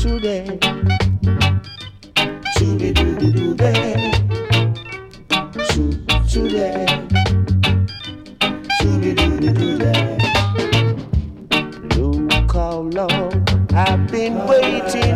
today. Shooby dooby doo day. Shoot today. Shooby dooby doo day. Look how long I've been waiting